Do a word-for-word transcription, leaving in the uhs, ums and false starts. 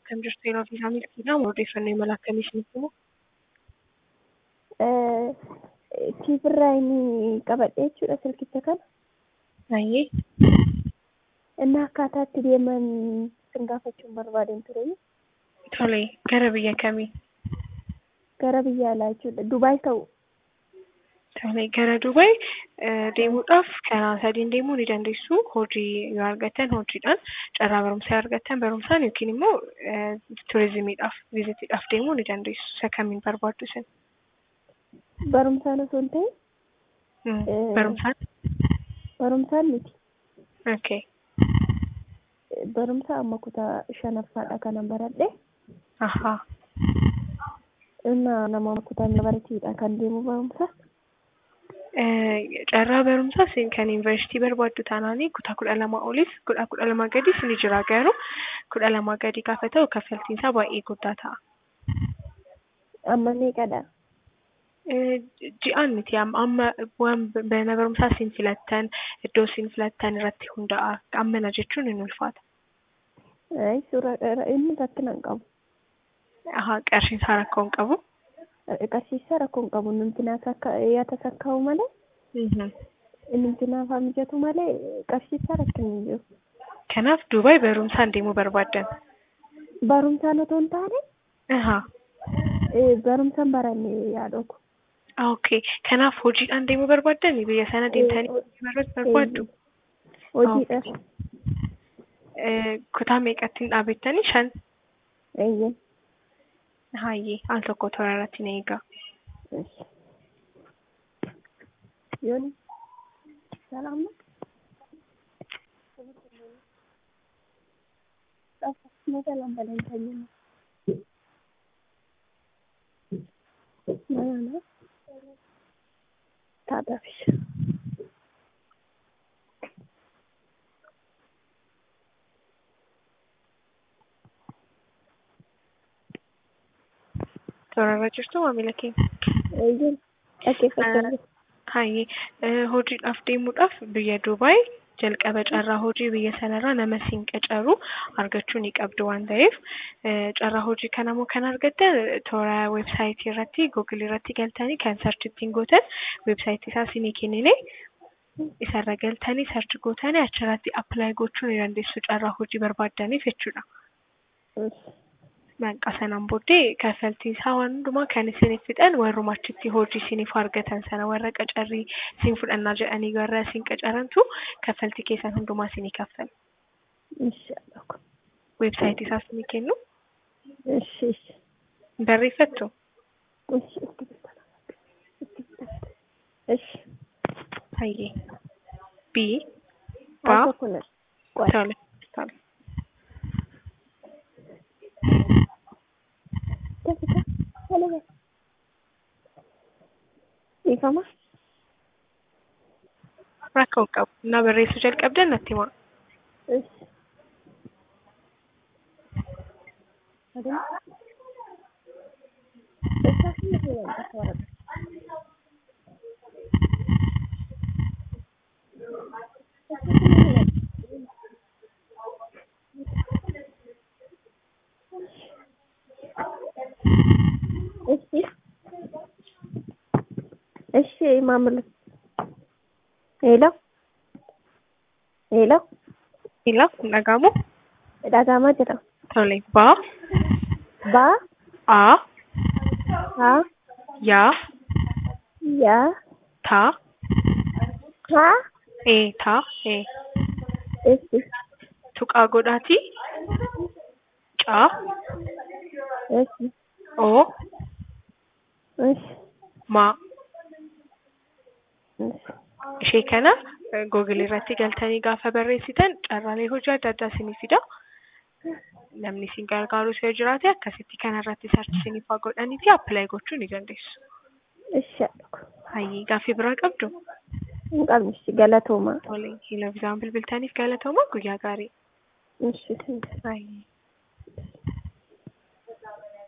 akkam jirtu yeroo fi isaaniif odeeffannoo imala akkamii isinitti himu? Kiibirraa qabadhee jechuudha silkicha kana. Baay'ee. Inni akkaataa itti deeman sin gaafachuun barbaadeen ture. Tole, gara biyya kamii? Gara biyya alaa jechuudha. Dubaay ta'u. Tole, gara Dubaay deemuudhaaf karaa sadiin deemuu ni dandeessu. Hojii yoo argattan hojiidhaan, carraa barumsaa argattan barumsaan yookiin immoo turizimiidhaaf, viizitiidhaaf deemuu ni dandeessu. Isa kamiin barbaaddu isin? Barumsaan osoo hin ta'in. Barumsaan? Barumsaan miti. Okay. Barumsa amma kutaa shanaffaadha kanan baradhe. Ahaa. Inna nama kutaa baratiidha kan deemu barumsa. Carraa barumsaa isin kan yuunivarsiitii barbaaddu taanaanii kutaa kudha lama oliif kutaa kudha lama gadis ni jira garuu kudha lama gadi gaafa ta'u kaffaltiin isaa baay'ee guddaa ta'a. Amma meeqadha? Ji'aan miti amma waan mana barumsaa isin filattan iddoo isin filattan irratti hundaa'a. Ammana jechuun hin ulfaata. Suuraa inni rakkina hin qabu. Ahaa, qarshiin isaa rakkoo hin qabu. Qarshiin isaa rakkoo hin qabu. Numtinaas akka yaata sakkaa'u malee. Numtinaaf haa mijatu malee qarshiin isaa rakkina hin jiru. Kanaaf Dubaay barumsaan deemuu barbaaddan. Barumsaan otoo hin taane. Ahaa. Barumsaan baranne yaadooku. Okay. Kanaaf hojiidhaan deemuu barbaaddan biyya sana deemtanii barbaaddu? Hojiidhaan. Kutaa meeqattiin dhaabettanii? Shan? Eeyyee. Hayyee al tokko toora irratti na eegaa. Yooni. Salaamna. Mata lambalan tanyuma. Mana? Taadafish. Toora irra jirtu maamila keenya? Eeyyee. Dhaggeeffachaa. Hayyee hojiidhaaf deemuudhaaf biyya Dubaay jalqaba carraa hojii biyya sanarraa nama siin qacaru argachuu ni qabdu waan ta'eef carraa hojii kana immoo kan argattan toora weebsaayitii irratti googilii irratti galtanii kan sarchi ittiin gootan weebsaayitii isaa isinii kennine isarra galtanii sarchi gootanii achirratti appilaayi gochuu ni dandeessu carraa hojii barbaaddaniif jechuudha. Maqaa sanaan booddee kaffaltiin isaa waan hundumaa kan isiniif fixan warruma achitti hojii isiniif argatan sana warra qacarrii isin fudhannaa jedhanii warra isin qacarantu kaffaltii keessan hundumaa isinii kaffalu. Inshallah. Weebsaayitii isaas ni kennu. Ishi. Barreeffattu? Ishi. Ishi. Hayyee. B. Ba. Tole. Tole. Ifama? Rakkoo qabu. Na barreessuu jalqabdan natti himaa. Ishi. Ishi maamila. Hello. Hello. Hello, dhagaamu? Dhagaamaa jira. Tole. Ba. Ba. A. Ha. Ya. Ya. Ta. Ha. E. Ta. E. Ishi. Tuqaa godhaati. Ca. Ishi. O. Ishi. Ma. Ishi. Ishee kana googilii irratti galtanii gaafa barreessitan carraalee hojii adda addaa isinii fida. Namni isin gargaarus yoo jiraate akkasitti kanarratti sarchi isiniif haa godhanii fi appilaayi gochuu ni dandeessu. Inshallah. Hayyee gaaffii biraa qabdu? Hin qabnu galatooma. Tole, televezyiinii bilbiltaniif galatooma guyyaa gaarii. Ishi. Hayyee.